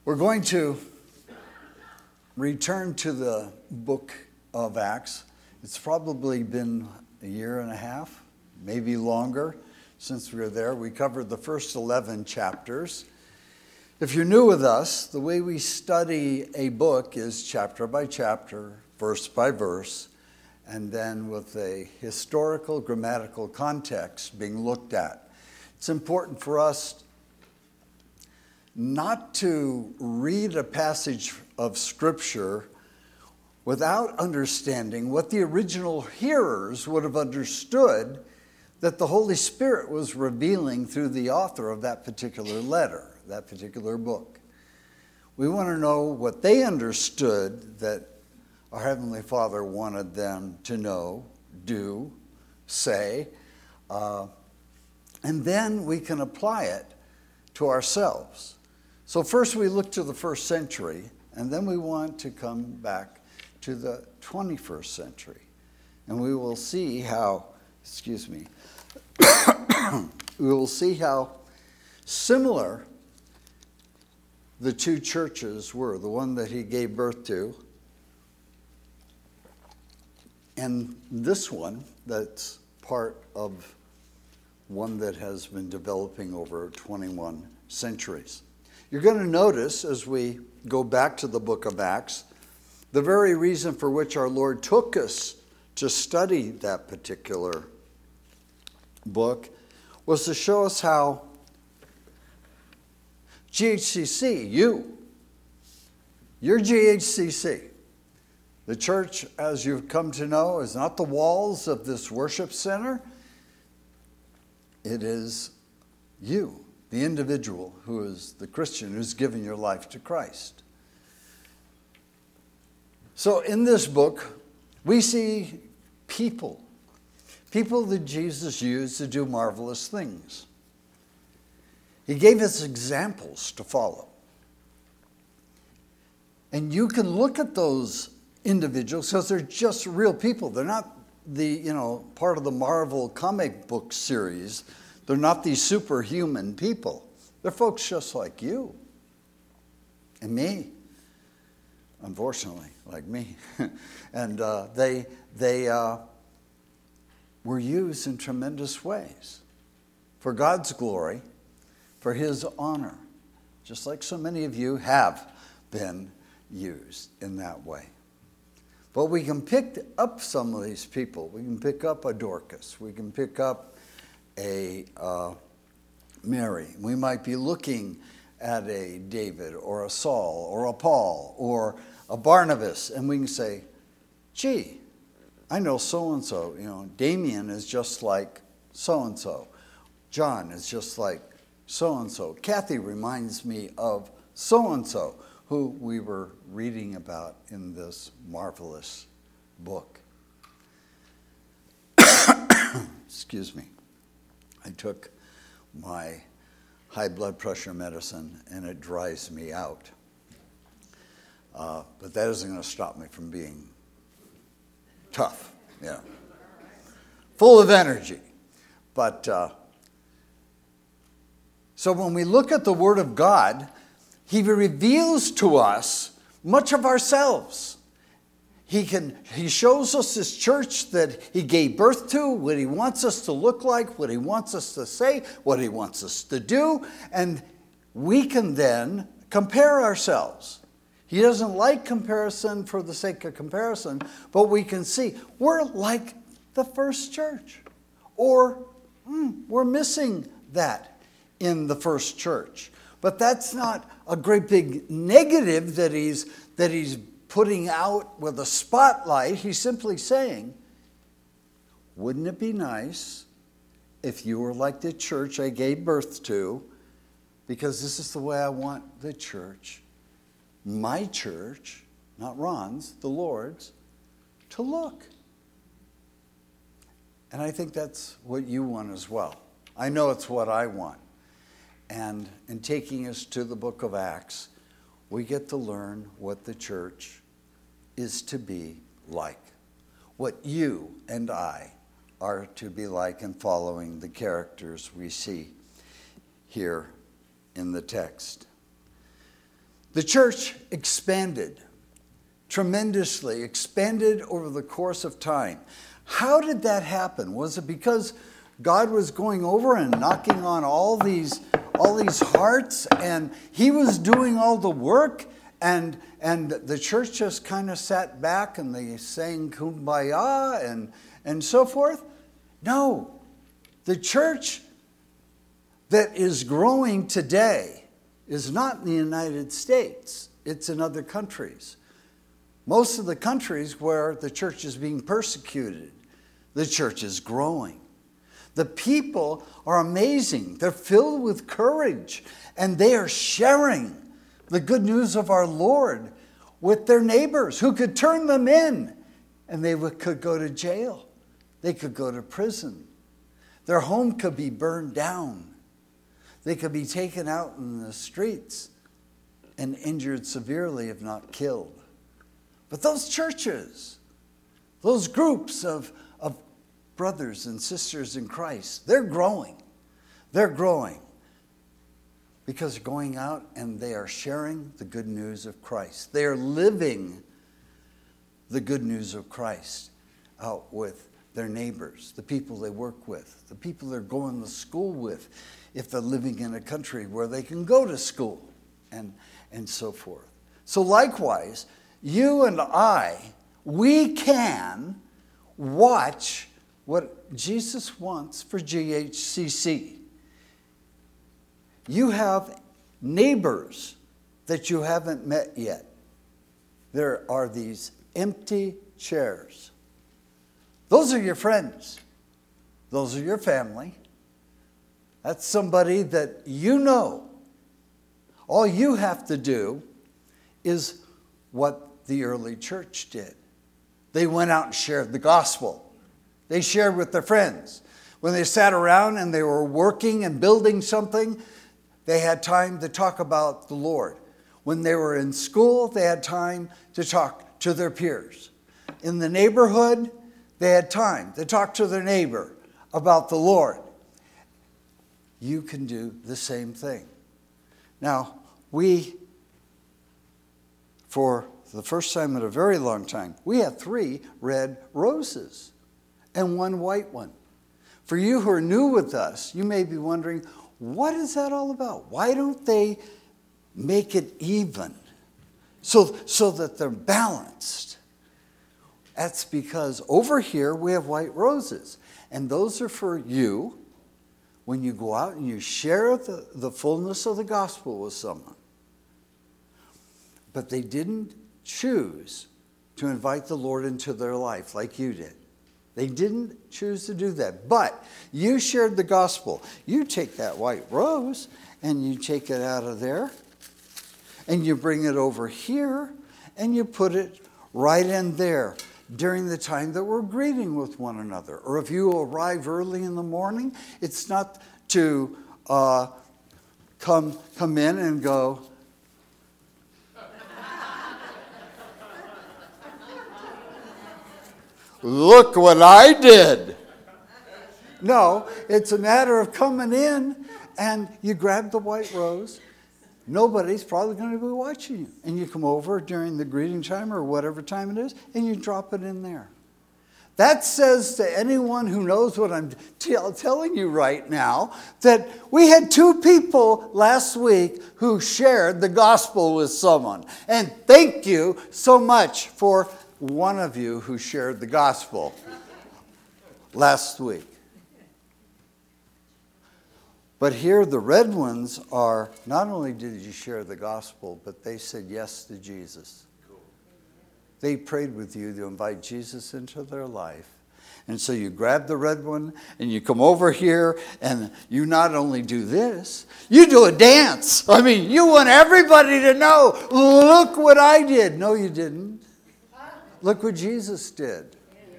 We're going to return to the book of Acts. It's probably been a year and a half, maybe longer, since we were there. We covered the first 11 chapters. If you're new with us, the way we study a book is chapter by chapter, verse by verse, and then with a historical, grammatical context being looked at. It's important for us not to read a passage of Scripture without understanding what the original hearers would have understood that the Holy Spirit was revealing through the author of that particular letter, that particular book. We want to know what they understood that our Heavenly Father wanted them to know, do, say, and then we can apply it to ourselves. So first we look to the first century, and then we want to come back to the 21st century. And we will see how, we will see how similar the two churches were, the one that he gave birth to, and this one that's part of one that has been developing over 21 centuries. You're going to notice as we go back to the book of Acts, the very reason for which our Lord took us to study that particular book was to show us how GHCC, you're GHCC. The church, as you've come to know, is not the walls of this worship center. It is you, the individual who is the Christian who's given your life to Christ. So in this book, we see people that Jesus used to do marvelous things. He gave us examples to follow. And you can look at those individuals because they're just real people. They're not part of the Marvel comic book series. They're not these superhuman people. They're folks just like you and me, unfortunately, like me. And they were used in tremendous ways for God's glory, for His honor, just like so many of you have been used in that way. But we can pick up some of these people. We can pick up a Dorcas. We can pick up a Mary. We might be looking at a David or a Saul or a Paul or a Barnabas, and we can say, gee, I know so-and-so. Damien is just like so-and-so. John is just like so-and-so. Kathy reminds me of so-and-so, who we were reading about in this marvelous book. Excuse me. I took my high blood pressure medicine and it dries me out. But that isn't going to stop me from being tough, full of energy. But so when we look at the Word of God, He reveals to us much of ourselves. He shows us this church that He gave birth to, what He wants us to look like, what He wants us to say, what He wants us to do, and we can then compare ourselves. He doesn't like comparison for the sake of comparison, but we can see we're like the first church, or we're missing that in the first church. But that's not a great big negative that he's putting out with a spotlight. He's simply saying, wouldn't it be nice if you were like the church I gave birth to? Because this is the way I want the church, my church, not Ron's, the Lord's, to look. And I think that's what you want as well. I know it's what I want. And in taking us to the book of Acts, we get to learn what the church is to be like, what you and I are to be like in following the characters we see here in the text. The church expanded tremendously, expanded over the course of time. How did that happen? Was it because God was going over and knocking on all these hearts, and he was doing all the work, and the church just kind of sat back and they sang Kumbaya and so forth? No. The church that is growing today is not in the United States. It's in other countries. Most of the countries where the church is being persecuted, the church is growing. The people are amazing. They're filled with courage, and they are sharing the good news of our Lord with their neighbors who could turn them in, and they could go to jail. They could go to prison. Their home could be burned down. They could be taken out in the streets and injured severely, if not killed. But those churches, those groups of brothers and sisters in Christ, they're growing. They're growing because they're going out and they are sharing the good news of Christ. They are living the good news of Christ out with their neighbors, the people they work with, the people they're going to school with, if they're living in a country where they can go to school, and so forth. So likewise, you and I, we can watch what Jesus wants for GHCC. You have neighbors that you haven't met yet. There are these empty chairs. Those are your friends. Those are your family. That's somebody that you know. All you have to do is what the early church did. They went out and shared the gospel. They shared with their friends. When they sat around and they were working and building something, they had time to talk about the Lord. When they were in school, they had time to talk to their peers. In the neighborhood, they had time to talk to their neighbor about the Lord. You can do the same thing. Now, for the first time in a very long time, we have 3 red roses and 1 white one. For you who are new with us, you may be wondering, what is that all about? Why don't they make it even so that they're balanced? That's because over here we have white roses, and those are for you when you go out and you share the fullness of the gospel with someone. But they didn't choose to invite the Lord into their life like you did. They didn't choose to do that. But you shared the gospel. You take that white rose and you take it out of there and you bring it over here and you put it right in there during the time that we're greeting with one another. Or if you arrive early in the morning, it's not to come in and go, look what I did. No, it's a matter of coming in and you grab the white rose. Nobody's probably going to be watching you. And you come over during the greeting time or whatever time it is, and you drop it in there. That says to anyone who knows what I'm telling you right now, that we had 2 people last week who shared the gospel with someone. And thank you so much for one of you who shared the gospel last week. But here the red ones are, not only did you share the gospel, but they said yes to Jesus. They prayed with you to invite Jesus into their life. And so you grab the red one and you come over here and you not only do this, you do a dance. I mean, you want everybody to know, look what I did. No, you didn't. Look what Jesus did.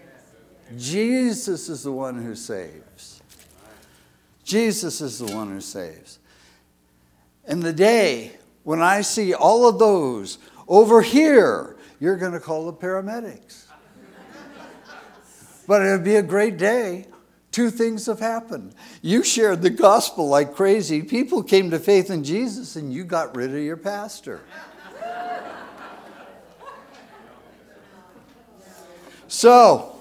Jesus is the one who saves. Jesus is the one who saves. And the day when I see all of those over here, you're going to call the paramedics. But it would be a great day. 2 things have happened. You shared the gospel like crazy. People came to faith in Jesus and you got rid of your pastor. So,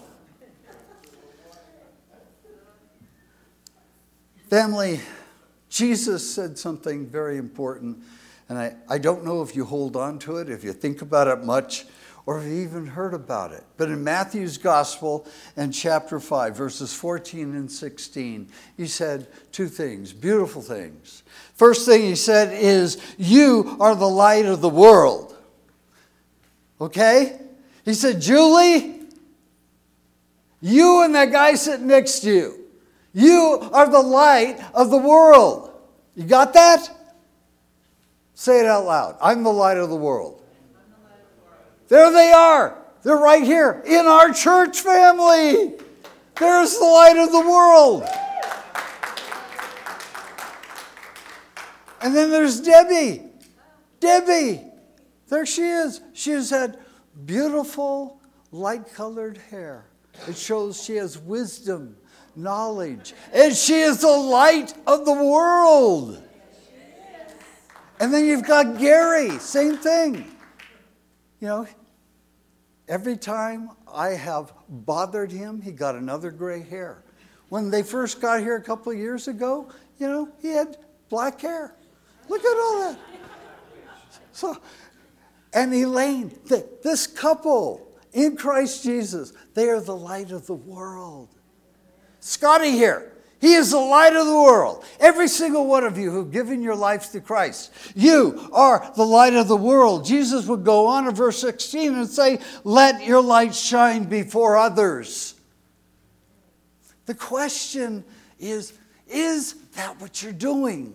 family, Jesus said something very important, and I don't know if you hold on to it, if you think about it much, or if you even heard about it. But in Matthew's Gospel in chapter 5, verses 14 and 16, he said two things, beautiful things. First thing he said is, you are the light of the world. Okay? He said, Julie, you and that guy sitting next to you, you are the light of the world. You got that? Say it out loud. I'm the light of the world. There they are. They're right here in our church family. There's the light of the world. And then there's Debbie. Debbie. There she is. She has had beautiful light-colored hair. It shows she has wisdom, knowledge, and she is the light of the world. And then you've got Gary, same thing. You know, every time I have bothered him, he got another gray hair. When they first got here a couple of years ago, you know, he had black hair. Look at all that. So, and Elaine, this couple in Christ Jesus, they are the light of the world. Scotty here, he is the light of the world. Every single one of you who've given your life to Christ, you are the light of the world. Jesus would go on in verse 16 and say, let your light shine before others. The question is that what you're doing?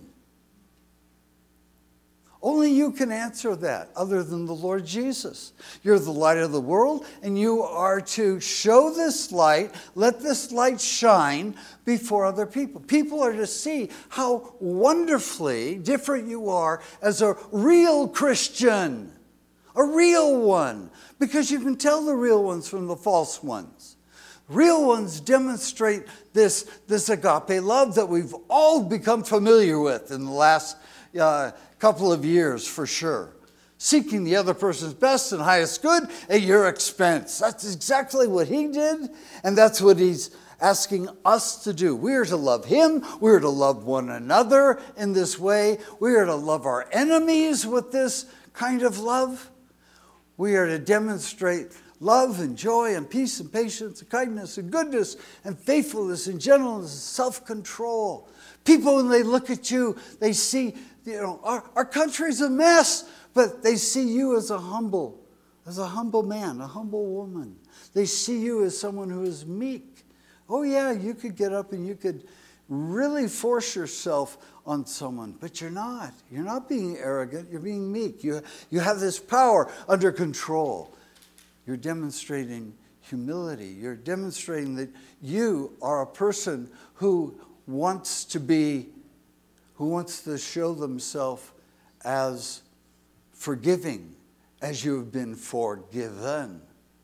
Only you can answer that other than the Lord Jesus. You're the light of the world, and you are to show this light, let this light shine before other people. People are to see how wonderfully different you are as a real Christian, a real one, because you can tell the real ones from the false ones. Real ones demonstrate this agape love that we've all become familiar with in the last couple of years for sure. Seeking the other person's best and highest good at your expense. That's exactly what he did, and that's what he's asking us to do. We are to love him. We are to love one another in this way. We are to love our enemies with this kind of love. We are to demonstrate love and joy and peace and patience and kindness and goodness and faithfulness and gentleness and self-control. People, when they look at you, they see, you know, our country's a mess, but they see you as a humble man, a humble woman. They see you as someone who is meek. Oh yeah, you could get up and you could really force yourself on someone, but you're not. You're not being arrogant, you're being meek. You have this power under control. You're demonstrating humility. You're demonstrating that you are a person who wants to show themselves as forgiving as you have been forgiven.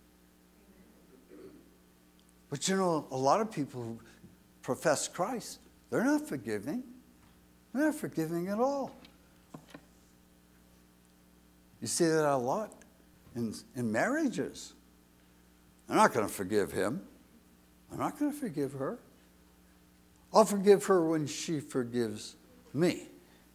But you know, a lot of people who profess Christ, they're not forgiving. They're not forgiving at all. You see that a lot in marriages. I'm not going to forgive him. I'm not going to forgive her. I'll forgive her when she forgives me.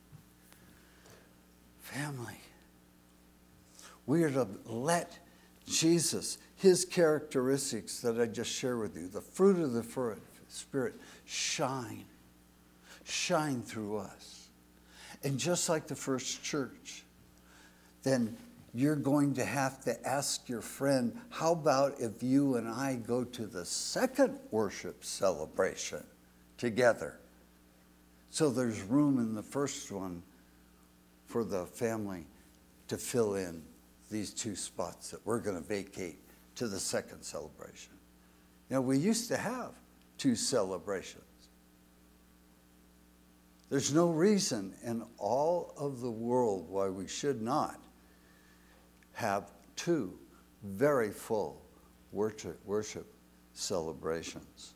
Family, we are to let Jesus, his characteristics that I just shared with you, the fruit of the Spirit, shine through us. And just like the first church, then you're going to have to ask your friend, how about if you and I go to the second worship celebration together? So there's room in the first one for the family to fill in these two spots that we're going to vacate to the second celebration. You know, we used to have two celebrations. There's no reason in all of the world why we should not have two very full worship celebrations.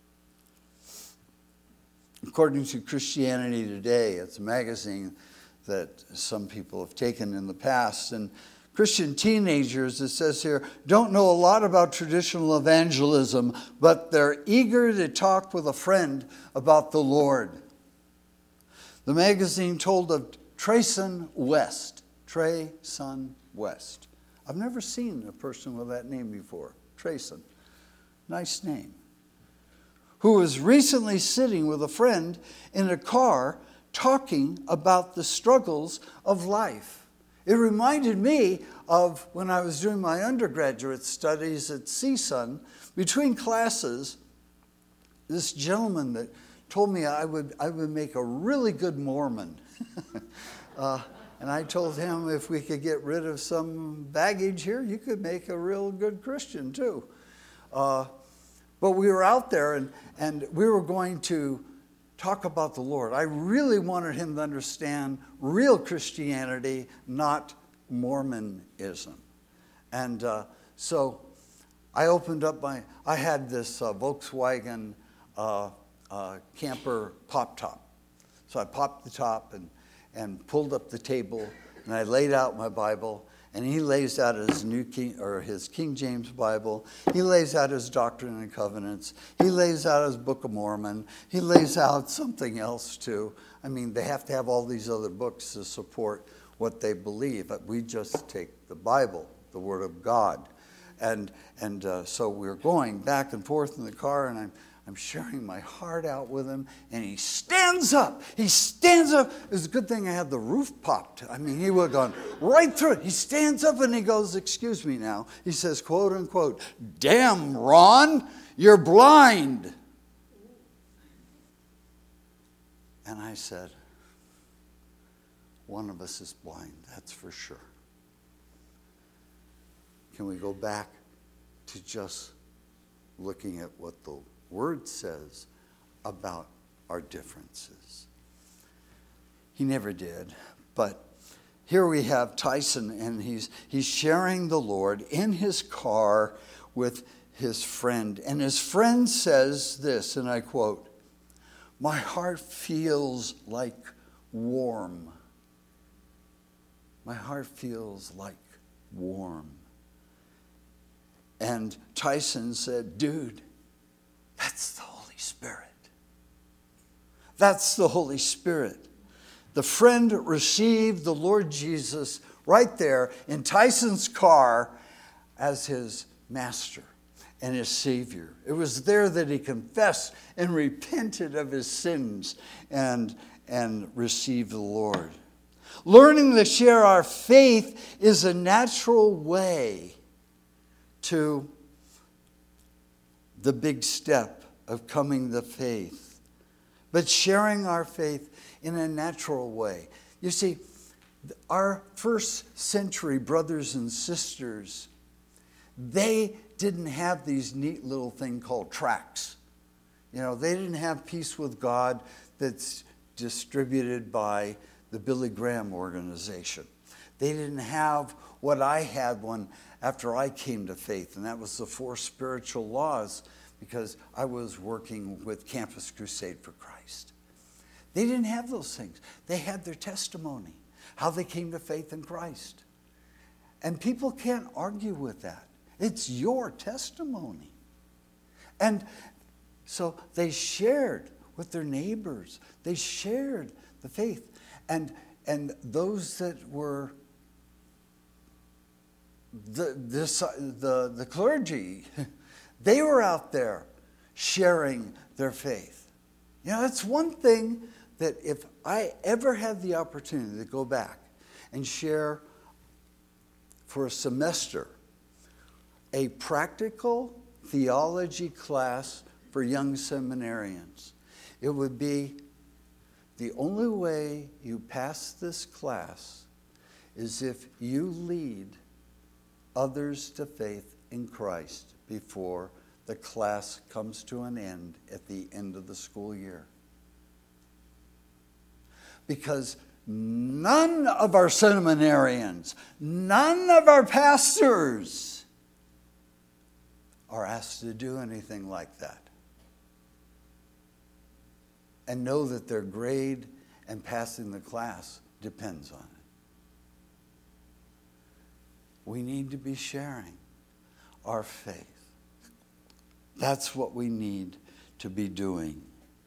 According to Christianity Today, it's a magazine that some people have taken in the past, and Christian teenagers, it says here, don't know a lot about traditional evangelism, but they're eager to talk with a friend about the Lord. The magazine told of Trayson West. Trayson West. I've never seen a person with that name before. Trayson. Nice name. Who was recently sitting with a friend in a car talking about the struggles of life. It reminded me of when I was doing my undergraduate studies at CSUN. Between classes, this gentleman that told me I would make a really good Mormon. And I told him if we could get rid of some baggage here, you could make a real good Christian too. But we were out there and we were going to talk about the Lord. I really wanted him to understand real Christianity, not Mormonism. And so I opened up I had this Volkswagen camper pop top. So I popped the top and pulled up the table, and I laid out my Bible, and he lays out his King James Bible. He lays out his Doctrine and Covenants. He lays out his Book of Mormon. He lays out something else too. I mean, they have to have all these other books to support what they believe, but we just take the Bible, the Word of God. And so we're going back and forth in the car, and I'm sharing my heart out with him, and he stands up. He stands up. It was a good thing I had the roof popped. I mean, he would have gone right through it. He stands up and he goes, excuse me now. He says, quote unquote, "Damn, Ron, you're blind." And I said, one of us is blind, that's for sure. Can we go back to just looking at what the Word says about our differences? He never did, but here we have Tyson, and he's sharing the Lord in his car with his friend, and his friend says this, and I quote, "My heart feels like warm. My heart feels like warm." And Tyson said, "Dude, that's the Holy Spirit. That's the Holy Spirit." The friend received the Lord Jesus right there in Tyson's car as his master and his Savior. It was there that he confessed and repented of his sins and received the Lord. Learning to share our faith is a natural way to the big step of coming to faith, but sharing our faith in a natural way. You see, our first century brothers and sisters, they didn't have these neat little thing called tracts. You know, they didn't have Peace with God that's distributed by the Billy Graham organization. They didn't have what I had one after I came to faith, and that was the 4 spiritual laws, because I was working with Campus Crusade for Christ. They didn't have those things. They had their testimony, how they came to faith in Christ. And people can't argue with that. It's your testimony. And so they shared with their neighbors. They shared the faith. And those that were the clergy, they were out there sharing their faith. You know, that's one thing that if I ever had the opportunity to go back and share for a semester a practical theology class for young seminarians, it would be the only way you pass this class is if you lead others to faith in Christ before the class comes to an end at the end of the school year. Because none of our seminarians, none of our pastors are asked to do anything like that. And know that their grade and passing the class depends on We need to be sharing our faith. That's what we need to be doing.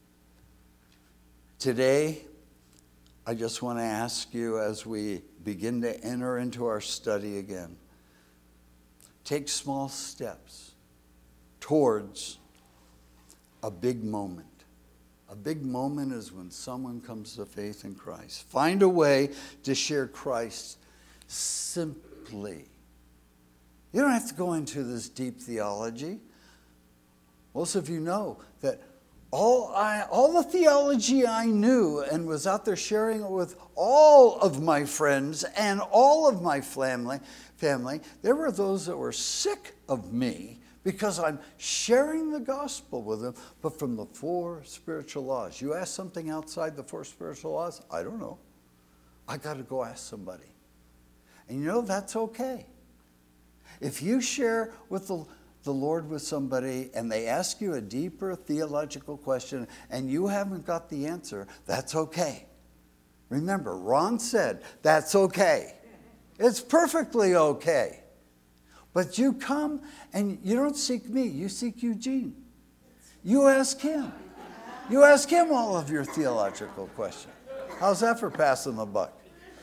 Today, I just want to ask you as we begin to enter into our study again, take small steps towards a big moment. A big moment is when someone comes to faith in Christ. Find a way to share Christ simply. You don't have to go into this deep theology. Most of you know that all the theology I knew and was out there sharing it with all of my friends and all of my family, there were those that were sick of me because I'm sharing the gospel with them, but from the 4 spiritual laws. You ask something outside the 4 spiritual laws? I don't know. I got to go ask somebody. And you know, that's okay. If you share with the Lord with somebody and they ask you a deeper theological question and you haven't got the answer, that's okay. Remember, Ron said, that's okay. It's perfectly okay. But you come and you don't seek me, you seek Eugene. You ask him. You ask him all of your theological questions. How's that for passing the buck?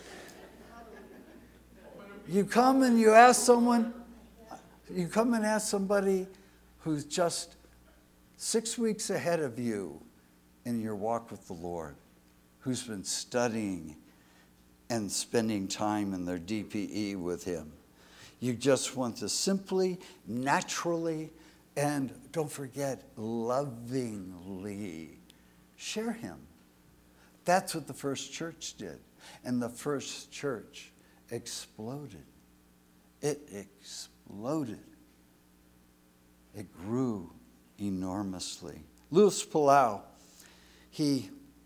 You come and you ask someone, you come and ask somebody who's just 6 weeks ahead of you in your walk with the Lord, who's been studying and spending time in their DPE with him. You just want to simply, naturally, and don't forget, lovingly share him. That's what the first church did. And the first church exploded. It exploded. It grew enormously. Luis Palau, he's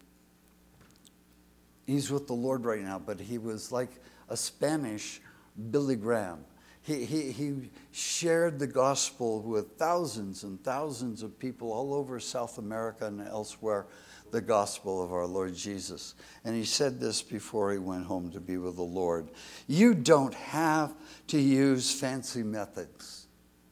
with the Lord right now, but he was like a Spanish Billy Graham. He shared the gospel with thousands and thousands of people all over South America and elsewhere, the gospel of our Lord Jesus. And he said this before he went home to be with the Lord. You don't have to use fancy methods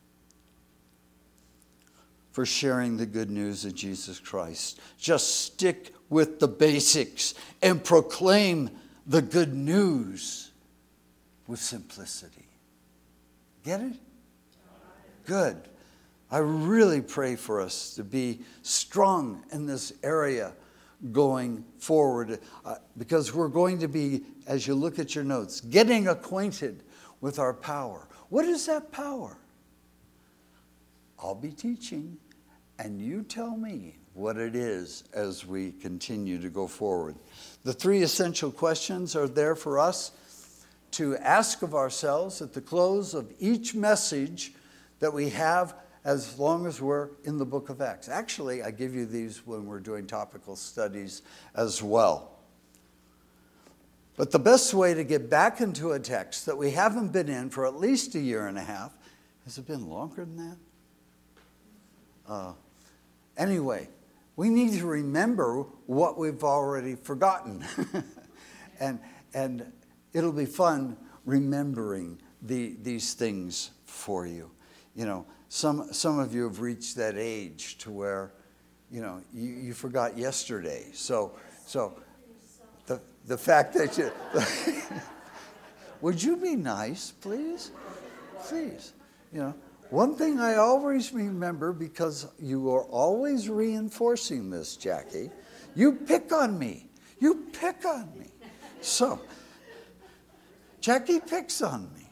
for sharing the good news of Jesus Christ. Just stick with the basics and proclaim the good news with simplicity. Get it? Good. I really pray for us to be strong in this area going forward because we're going to be, as you look at your notes, getting acquainted with our power. What is that power? I'll be teaching, and you tell me what it is as we continue to go forward. The 3 essential questions are there for us to ask of ourselves at the close of each message that we have as long as we're in the book of Acts. Actually, I give you these when we're doing topical studies as well. But the best way to get back into a text that we haven't been in for at least a year and a half, has it been longer than that? Anyway, we need to remember what we've already forgotten. and it'll be fun remembering these things for you. You know, some of you have reached that age to where, you know, you forgot yesterday. So the fact that you... Would you be nice, please? Please. You know, one thing I always remember, because you are always reinforcing this, Jackie, you pick on me. You pick on me. So... Jackie picks on me.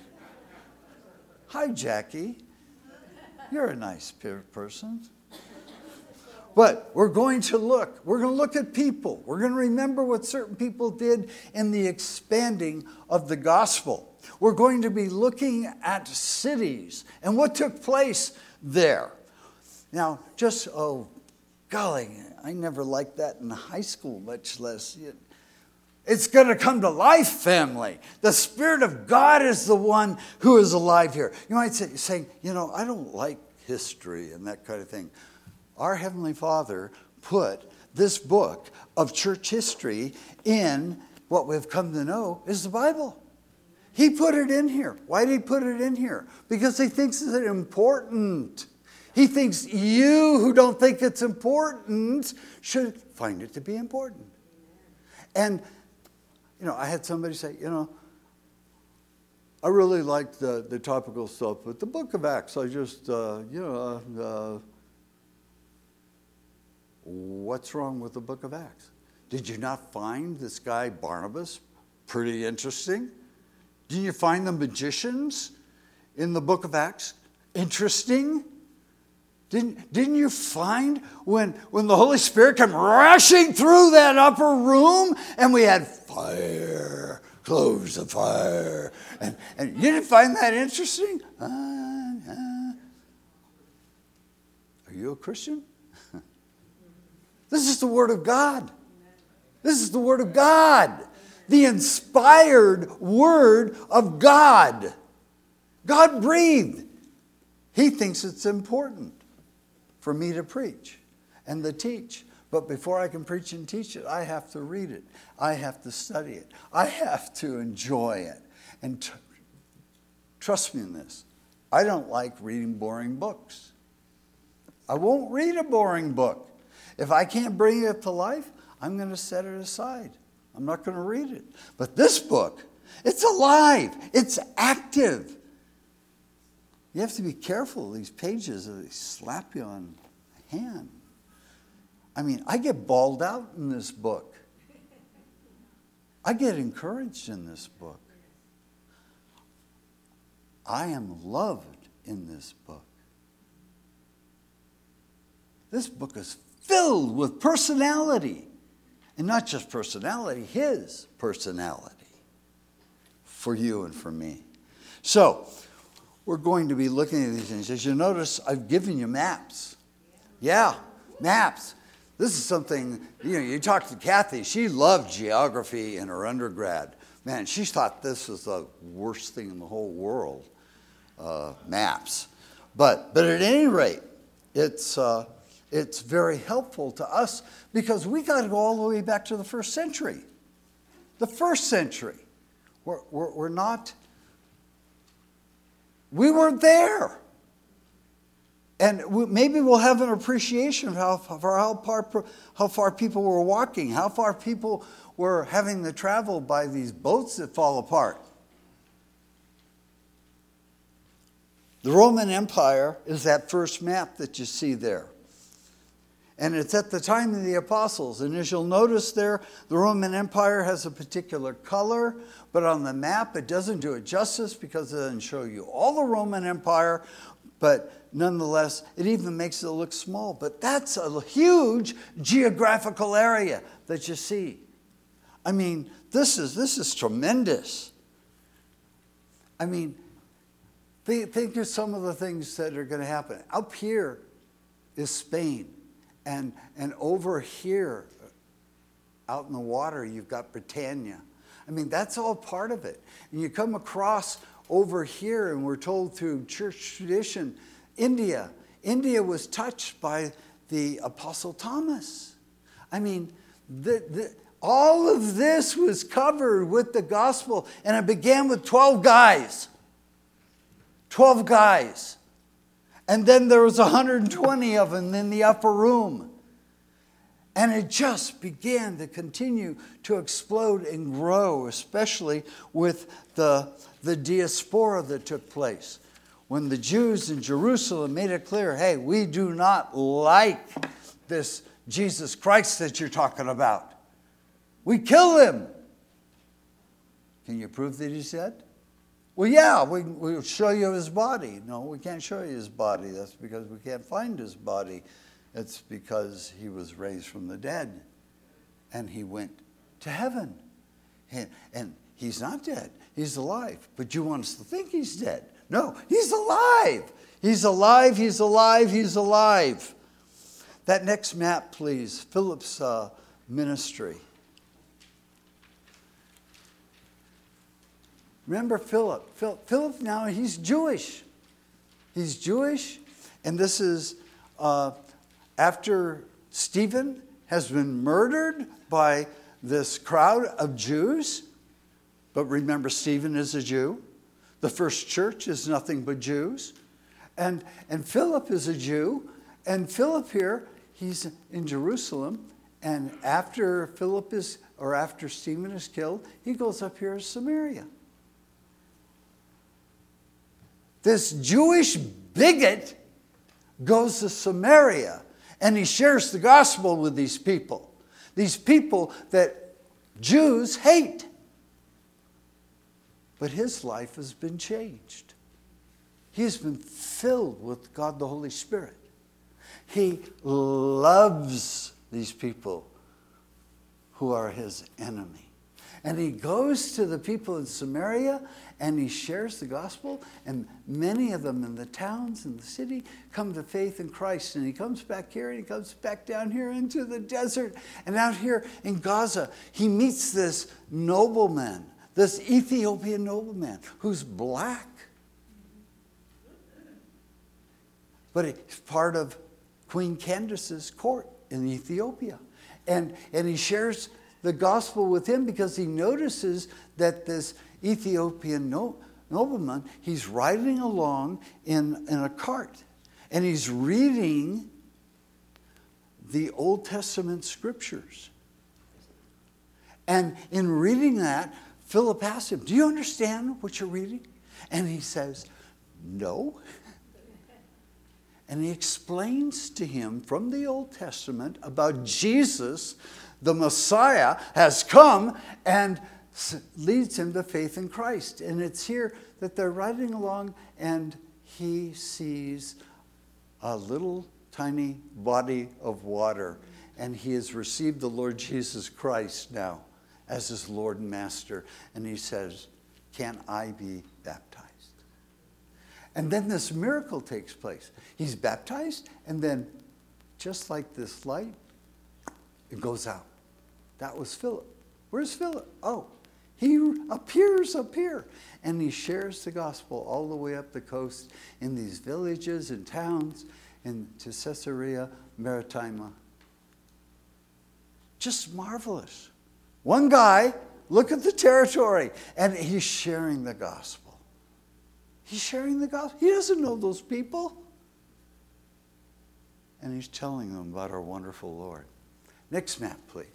Hi, Jackie. You're a nice person. But we're going to look at people. We're going to remember what certain people did in the expanding of the gospel. We're going to be looking at cities and what took place there. Now, oh, golly, I never liked that in high school, much less... It's going to come to life, family. The Spirit of God is the one who is alive here. You might say, you know, I don't like history and that kind of thing. Our Heavenly Father put this book of church history in what we've come to know is the Bible. He put it in here. Why did he put it in here? Because he thinks it's important. He thinks you who don't think it's important should find it to be important. And, I had somebody say, I really like the topical stuff, but the book of Acts, I just, what's wrong with the book of Acts? Did you not find this guy Barnabas pretty interesting? Didn't you find the magicians in the book of Acts interesting? Didn't you find when the Holy Spirit came rushing through that upper room and we had fire, cloves of fire, and you didn't find that interesting? Are you a Christian? This is the Word of God. This is the Word of God. The inspired Word of God. God breathed. He thinks it's important for me to preach and to teach. But before I can preach and teach it, I have to read it. I have to study it. I have to enjoy it. And trust me in this. I don't like reading boring books. I won't read a boring book. If I can't bring it to life, I'm going to set it aside. I'm not going to read it. But this book, it's alive. It's active. You have to be careful. These pages, they slap you on the hand. I get bawled out in this book. I get encouraged in this book. I am loved in this book. This book is filled with personality. And not just personality, His personality for you and for me. So, we're going to be looking at these things. As you notice, I've given you maps. Yeah, maps. This is something, you talk to Kathy, she loved geography in her undergrad. Man, she thought this was the worst thing in the whole world, maps. But at any rate, it's very helpful to us because we got to go all the way back to the first century. The first century. We're not, we weren't there. And maybe we'll have an appreciation of how far people were walking, how far people were having to travel by these boats that fall apart. The Roman Empire is that first map that you see there. And it's at the time of the apostles. And as you'll notice there, the Roman Empire has a particular color, but on the map it doesn't do it justice because it doesn't show you all the Roman Empire, but nonetheless, it even makes it look small. But that's a huge geographical area that you see. This is tremendous. Think of some of the things that are going to happen. Up here is Spain. And over here, out in the water, you've got Britannia. That's all part of it. And you come across over here, and we're told through church tradition, India. India was touched by the Apostle Thomas. All of this was covered with the gospel, and it began with 12 guys. 12 guys. And then there was 120 of them in the upper room. And it just began to continue to explode and grow, especially with the diaspora that took place. When the Jews in Jerusalem made it clear, hey, we do not like this Jesus Christ that you're talking about. We kill him. Can you prove that he's dead? Well, yeah, we'll show you his body. No, we can't show you his body. That's because we can't find his body. It's because he was raised from the dead. And he went to heaven. And he's not dead. He's alive. But you want us to think he's dead. No, he's alive. He's alive, he's alive, he's alive. That next map, please. Philip's ministry. Remember Philip. Philip now, he's Jewish. He's Jewish. And this is after Stephen has been murdered by this crowd of Jews. But remember, Stephen is a Jew. The first church is nothing but Jews. And Philip is a Jew. And Philip here, he's in Jerusalem. And after after Stephen is killed, he goes up here to Samaria. This Jewish bigot goes to Samaria and he shares the gospel with these people that Jews hate. But his life has been changed. He has been filled with God the Holy Spirit. He loves these people who are his enemy. And he goes to the people in Samaria and he shares the gospel, and many of them in the towns and the city come to faith in Christ. And he comes back here and he comes back down here into the desert. And out here in Gaza, he meets this nobleman, this Ethiopian nobleman who's black. But he's part of Queen Candace's court in Ethiopia. And he shares the gospel with him because he notices that this Ethiopian nobleman, he's riding along in a cart. And he's reading the Old Testament scriptures. And in reading that, Philip asks him, "Do you understand what you're reading?" And he says, "No." And he explains to him from the Old Testament about Jesus, the Messiah, has come and leads him to faith in Christ. And it's here that they're riding along and he sees a little tiny body of water. And he has received the Lord Jesus Christ now as his Lord and Master. And he says, "Can I be baptized?" And then this miracle takes place. He's baptized, and then just like this light, it goes out. That was Philip. Where's Philip? Oh, he appears up here. And he shares the gospel all the way up the coast in these villages and towns and to Caesarea Maritima. Just marvelous. One guy, look at the territory, and he's sharing the gospel. He's sharing the gospel. He doesn't know those people. And he's telling them about our wonderful Lord. Next map, please.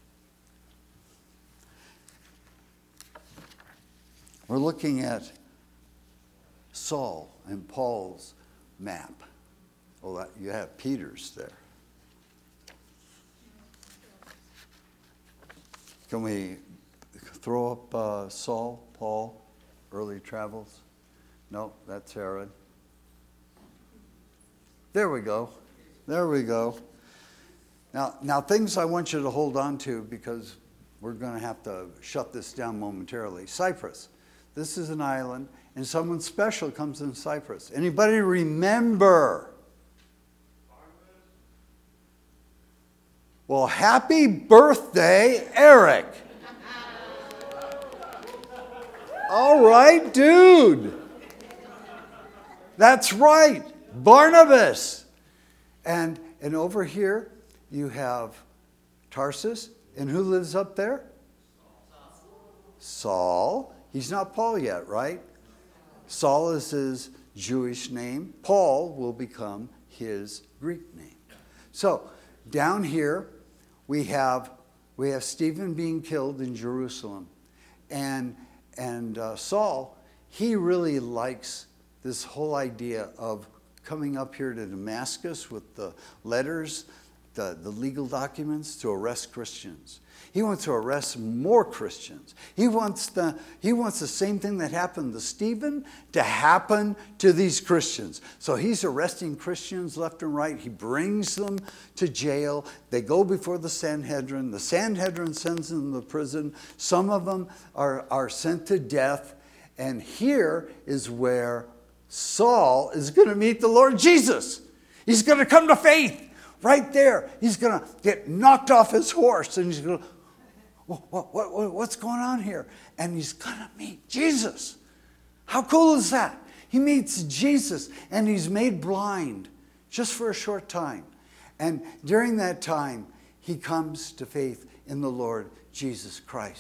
We're looking at Saul and Paul's map. Oh, you have Peter's there. Can we throw up Saul, Paul, early travels? No, that's Herod. There we go. There we go. Now things I want you to hold on to because we're going to have to shut this down momentarily. Cyprus. This is an island, and someone special comes in Cyprus. Anybody remember? Well, happy birthday, Eric. All right, dude. That's right, Barnabas. And over here, you have Tarsus. And who lives up there? Saul. He's not Paul yet, right? Saul is his Jewish name. Paul will become his Greek name. So down here, we have Stephen being killed in Jerusalem. And Saul, he really likes this whole idea of coming up here to Damascus with the letters, the legal documents to arrest Christians. He wants to arrest more Christians. He wants the same thing that happened to Stephen to happen to these Christians. So he's arresting Christians left and right. He brings them to jail. They go before the Sanhedrin. The Sanhedrin sends them to prison. Some of them are sent to death. And here is where Saul is going to meet the Lord Jesus. He's going to come to faith right there. He's going to get knocked off his horse and he's going to, what's going on here? And he's going to meet Jesus. How cool is that? He meets Jesus and he's made blind just for a short time. And during that time, he comes to faith in the Lord Jesus Christ.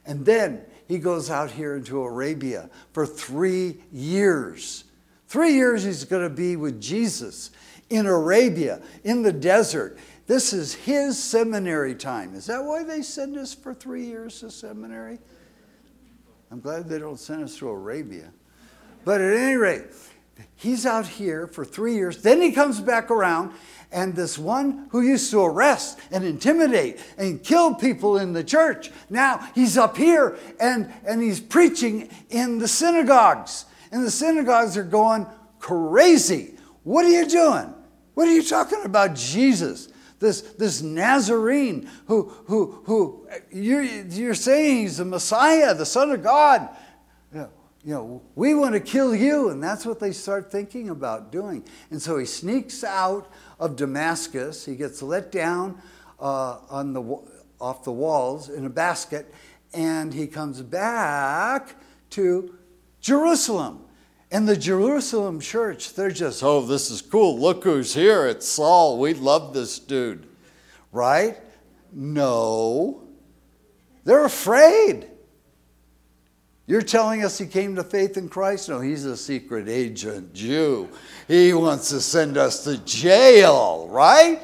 And then he goes out here into Arabia for 3 years. 3 years he's going to be with Jesus in Arabia, in the desert. This is his seminary time. Is that why they send us for 3 years to seminary? I'm glad they don't send us to Arabia. But at any rate, he's out here for 3 years. Then he comes back around, and this one who used to arrest and intimidate and kill people in the church, now he's up here and he's preaching in the synagogues. And the synagogues are going crazy. What are you doing? What are you talking about Jesus? This Nazarene who you're saying he's the Messiah, the Son of God. We want to kill you. And that's what they start thinking about doing. And so he sneaks out of Damascus. He gets let down off the walls in a basket. And he comes back to Jerusalem. And the Jerusalem church, they're just, oh, this is cool. Look who's here. It's Saul. We love this dude. Right? No. They're afraid. You're telling us he came to faith in Christ? No, he's a secret agent Jew. He wants to send us to jail, right?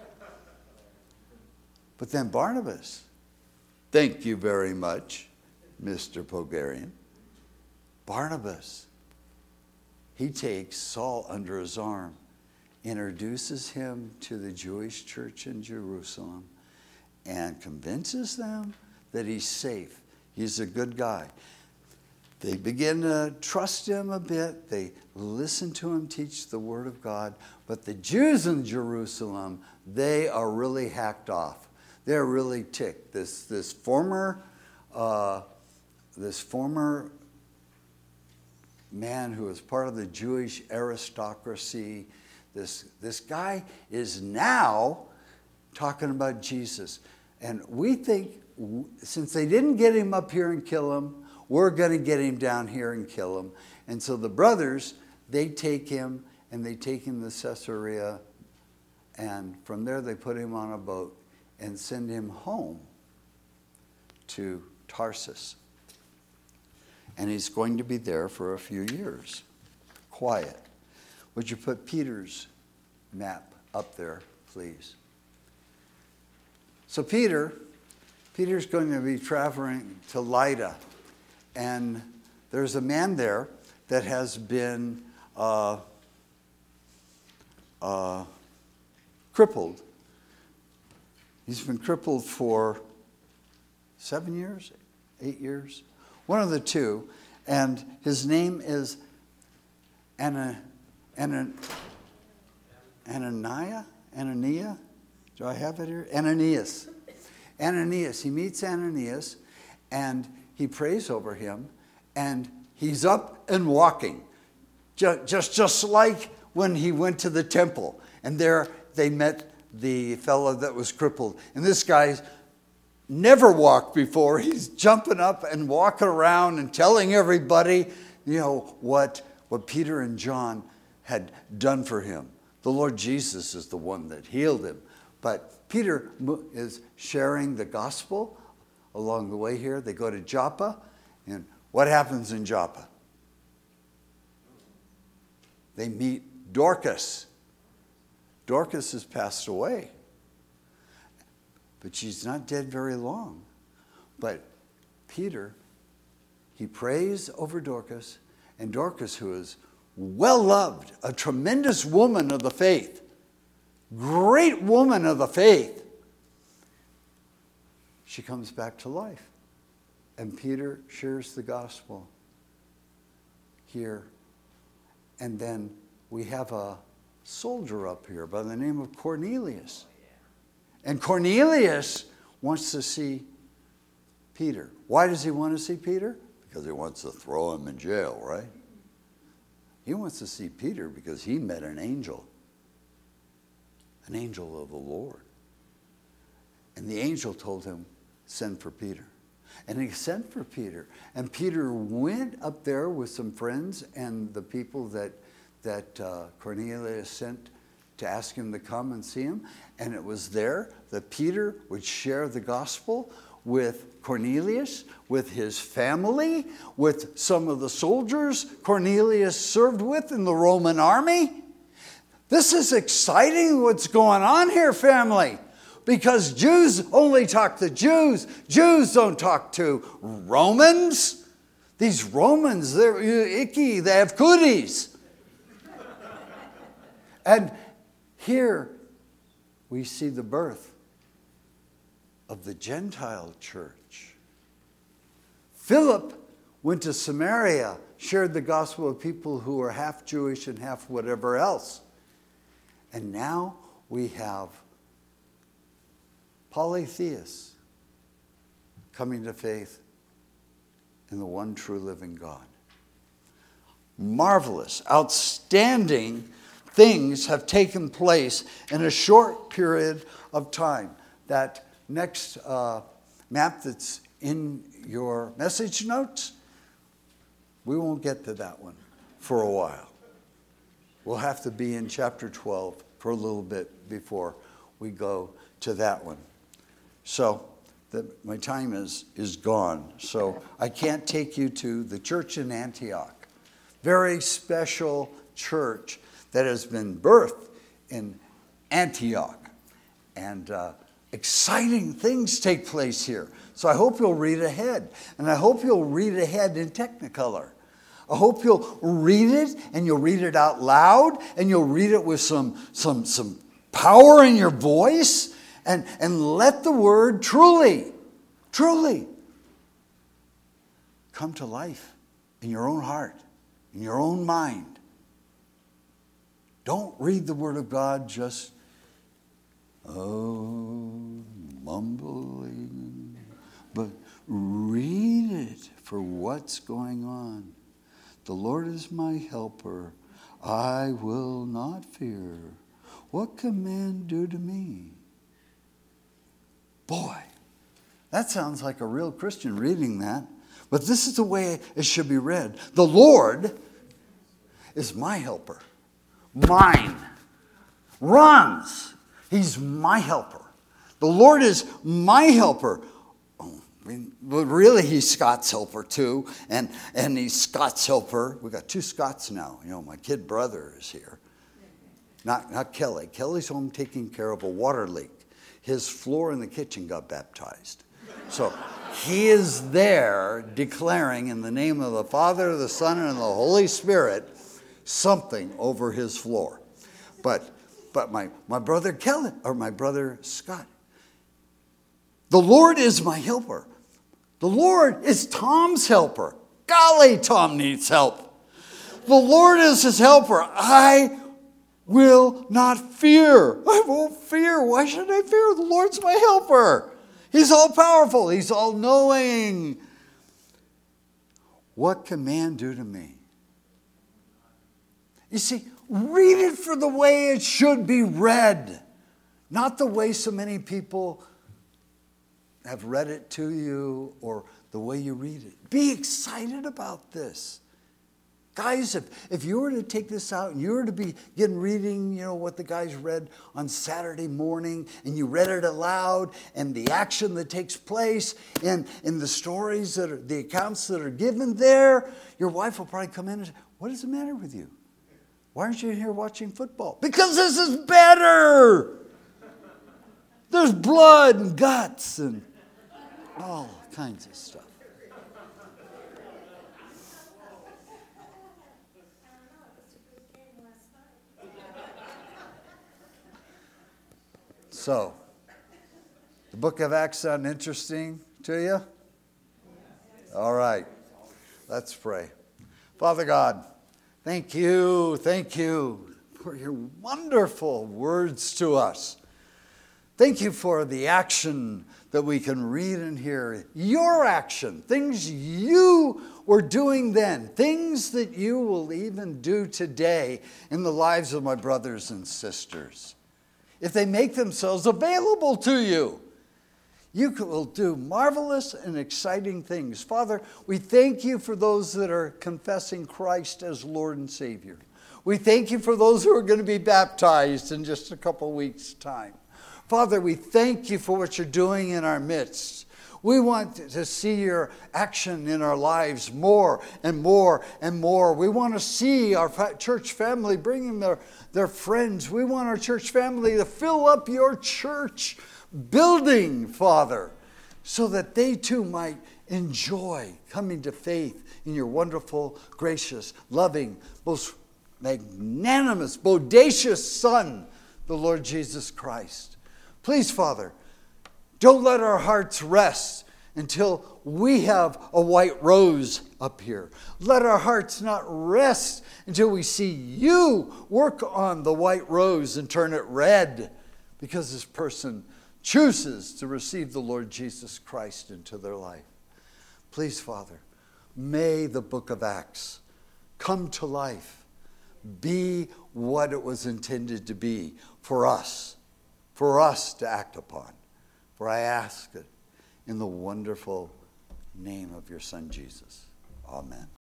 But then Barnabas, thank you very much, Mr. Pogarian. Barnabas, he takes Saul under his arm, introduces him to the Jewish church in Jerusalem, and convinces them that he's safe. He's a good guy. They begin to trust him a bit. They listen to him teach the Word of God. But the Jews in Jerusalem, they are really hacked off. They're really ticked. This former man who was part of the Jewish aristocracy, this guy is now talking about Jesus. And we think, since they didn't get him up here and kill him, we're going to get him down here and kill him. And so the brothers, they take him and they take him to Caesarea. And from there they put him on a boat and send him home to Tarsus. And he's going to be there for a few years. Quiet. Would you put Peter's map up there, please? So Peter's going to be traveling to Lydda. And there's a man there that has been crippled. He's been crippled for 7 years, 8 years, one of the two. And his name is Ananias. Do I have it here? Ananias. He meets Ananias, and he prays over him, and he's up and walking, just like when he went to the temple. And there they met the fellow that was crippled. And this guy's never walked before. He's jumping up and walking around and telling everybody, what Peter and John had done for him. The Lord Jesus is the one that healed him. But Peter is sharing the gospel along the way here. They go to Joppa. And what happens in Joppa? They meet Dorcas. Dorcas has passed away. But she's not dead very long. But Peter, he prays over Dorcas. And Dorcas, who is well loved, a tremendous woman of the faith, great woman of the faith, she comes back to life. And Peter shares the gospel here. And then we have a soldier up here by the name of Cornelius. And Cornelius wants to see Peter. Why does he want to see Peter? Because he wants to throw him in jail, right? He wants to see Peter because he met an angel of the Lord. And the angel told him, send for Peter. And he sent for Peter. And Peter went up there with some friends and the people that Cornelius sent to ask him to come and see him. And it was there that Peter would share the gospel with Cornelius, with his family, with some of the soldiers Cornelius served with in the Roman army. This is exciting what's going on here, family. Because Jews only talk to Jews. Jews don't talk to Romans. These Romans, they're icky. They have cooties. And here we see the birth of the Gentile church. Philip went to Samaria, shared the gospel with people who are half Jewish and half whatever else. And now we have polytheists coming to faith in the one true living God. Marvelous, outstanding things have taken place in a short period of time. That next map that's in your message notes, we won't get to that one for a while. We'll have to be in chapter 12 for a little bit before we go to that one. So my time is gone. So I can't take you to the church in Antioch. Very special church that has been birthed in Antioch. And exciting things take place here. So I hope you'll read ahead. And I hope you'll read ahead in Technicolor. I hope you'll read it and you'll read it out loud and you'll read it with some power in your voice. And let the word truly come to life in your own heart, in your own mind. Don't read the word of God just, mumbling. But read it for what's going on. The Lord is my helper. I will not fear. What can man do to me? Boy, that sounds like a real Christian reading that. But this is the way it should be read. The Lord is my helper. Mine. Ron's. He's my helper. The Lord is my helper. Oh, but really, he's Scott's helper too. And he's Scott's helper. We got 2 Scotts now. You know, my kid brother is here. Not Kelly. Kelly's home taking care of a water leak. His floor in the kitchen got baptized. So he is there declaring in the name of the Father, the Son, and the Holy Spirit something over his floor. But my brother Kelly, or my brother Scott, the Lord is my helper. The Lord is Tom's helper. Golly, Tom needs help. The Lord is his helper. I will not fear. I won't fear. Why should I fear? The Lord's my helper. He's all powerful. He's all knowing. What can man do to me? You see, read it for the way it should be read. Not the way so many people have read it to you or the way you read it. Be excited about this. Guys, if you were to take this out and you were to begin reading, you know, what the guys read on Saturday morning, and you read it aloud, and the action that takes place, and the stories that are, the accounts that are given there, your wife will probably come in and say, "What is the matter with you? Why aren't you here watching football?" Because this is better. There's blood and guts and all kinds of stuff. So, the book of Acts sound interesting to you? All right, let's pray. Father God, thank you for your wonderful words to us. Thank you for the action that we can read and hear. Your action, things you were doing then, things that you will even do today in the lives of my brothers and sisters. If they make themselves available to you, you will do marvelous and exciting things. Father, we thank you for those that are confessing Christ as Lord and Savior. We thank you for those who are going to be baptized in just a couple weeks' time. Father, we thank you for what you're doing in our midst. We want to see your action in our lives more and more and more. We want to see our church family bringing their friends. We want our church family to fill up your church building, Father, so that they too might enjoy coming to faith in your wonderful, gracious, loving, most magnanimous, bodacious Son, the Lord Jesus Christ. Please, Father, don't let our hearts rest until we have a white rose up here. Let our hearts not rest until we see you work on the white rose and turn it red, because this person chooses to receive the Lord Jesus Christ into their life. Please, Father, may the book of Acts come to life, be what it was intended to be for us to act upon. For I ask it in the wonderful name of your Son, Jesus. Amen.